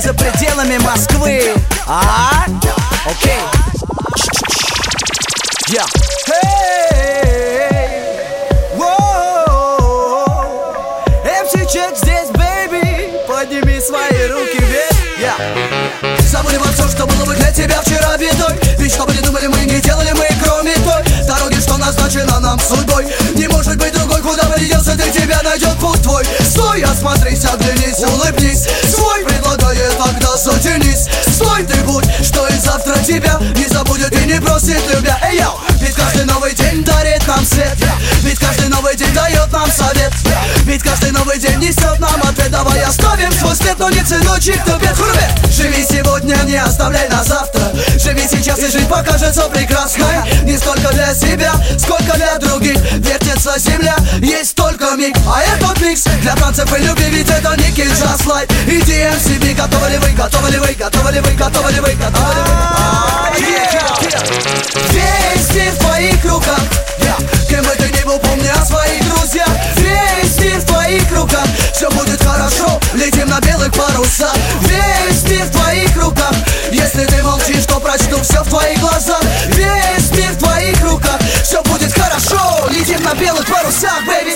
за пределами Москвы. Окей. Я. MC Check здесь, бэйби. Подними свои руки вверх. Забыли во все, что было бы для тебя вчера бедой. Ведь что бы ни думали мы, не делали мы, кроме той дороги, что назначена нам судьбой. Не может быть другой, куда бы ни делся ты, тебя найдет путь твой. Стой, осмотрись, оглянись, улыбнись. Свой предлагает, тогда затянись. Стой, ты будь, что и завтра тебя не забудет и не бросит, любя. Эй, йоу! Ведь каждый новый день дарит нам свет. Ведь каждый новый день дает нам совет. Ведь каждый новый день несет нам ответ. Давай оставим свой след, но не ценой чьих-то бед. Живи сегодня, не оставляй на завтра. Живи сейчас, и жизнь покажется прекрасной. Не столько для себя, сколько для других. Вертится земля, есть только миг. А этот микс для танцев и любви, ведь это некий Just Light и DMCB. Готовы ли вы, готовы ли вы, готовы ли вы, готовы ли вы, готовы ли вы? Весь мир в твоих руках. Кем бы ты ни был, помни о своих друзьях. Весь мир в твоих руках. Все будет хорошо, летим на белых парусах. Весь мир в твоих руках. Если ты молчишь, то прочту все в твоих глазах. Весь мир в твоих руках. Все будет хорошо, летим на белых парусах, бэйби.